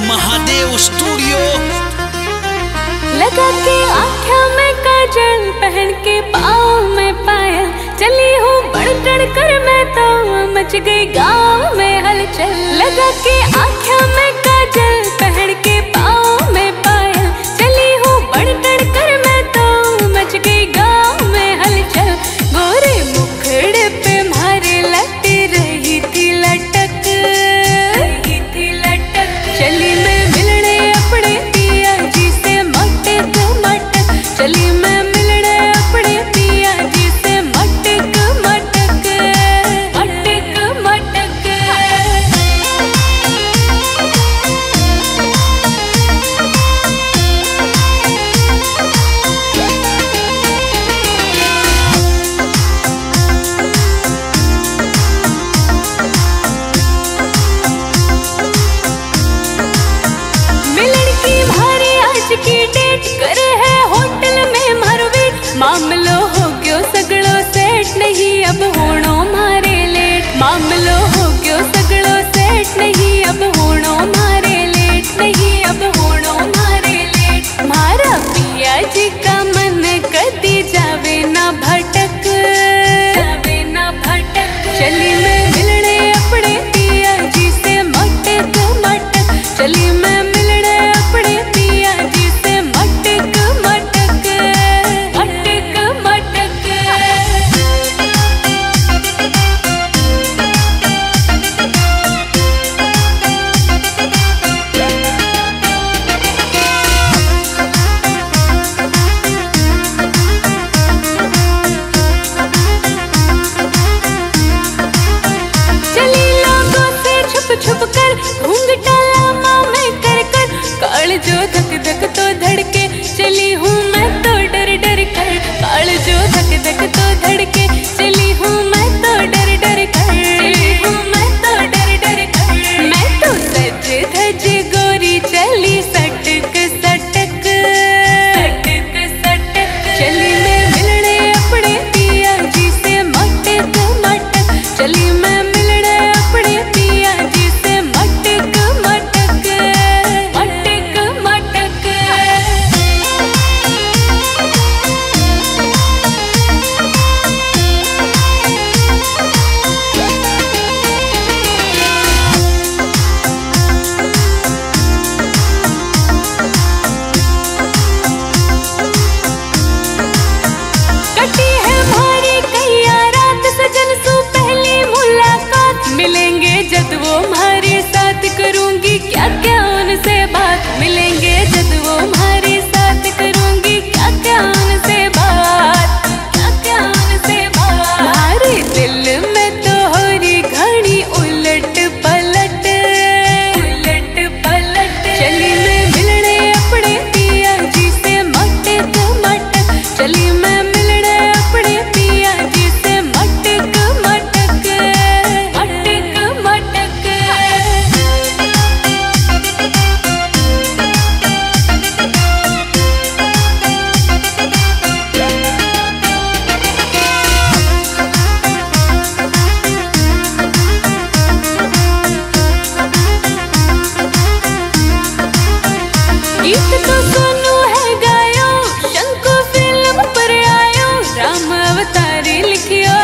Mahadev studio. लगा के आँखों में काजल, पहन के पाँव में पायल, चली हूँ बढ़ चढ़ कर मैं तो, मच गई गाँव में हलचल। लगा के आँखों में काजल, पहन के पाँव में पायल, चली हूँ बढ़ चढ़ कर मैं तो, मच गई गाँव में हलचल। गोरे मुखड़े पे मारे लटी रही थी लटक, चली मैं मिलने अपने पिया जी से मटक मटक, चली मैं मिलने अपने पिया जी से मटक मटक मटक मटक। की डेट करे है होटल में मारवेट, मामलो हो गयो सगड़ो सेट, नहीं अब होनो मारे लेट। मामलो हो गयो सगड़ो सेट, नहीं अब होनो मारे लेट, नहीं अब होनो मारे लेट। मारा पिया जी का मन कदी जावे ना भटक, जावे ना भटक। चली मैं मिलने अपने पिया जी से मटक मटक, चली मैं मिलने अपने पिया जी से मटक मटक मटक मटक। चली लोगों से छुप छुप कर, घूंघटा लामा मैं कर कर, काल जो धक धक तो धड़के, चली हूँ मैं तो डर डर कर। काल जो धक धक तो धड़के, चली हूँ मैं तो डर डर कर, चली हूँ मैं तो डर डर कर। मैं तो सज धज गोरी चली सटक सटक सटक सटक, चली मैं मिलने अपने पिया जी से मटक मटक, चली मैं मिलने अपने पिया जी से मटक मटक मटक मटक। कटी है भारी कैया रात, सजन सु पहली मुलाकात, मिलेंगे जब वो हमारे साथ, करूंगी क्या क्या उनसे बात। मिलेंगे जब वो हमारे साथ, करूंगी क्या क्या उनसे बात, क्या क्या उनसे बात। हमारे दिल में तो हो रही घड़ी उलट पलट, उलट पलट। चली मैं मिलने अपने पिया जी से मटक मटक, चली मैं मिलने अपने पिया जी से मटक मटक मटक मटक। गीत तो सोनू है गायो, शंको फिल्म पर आयो, राम अवतारी लिखियो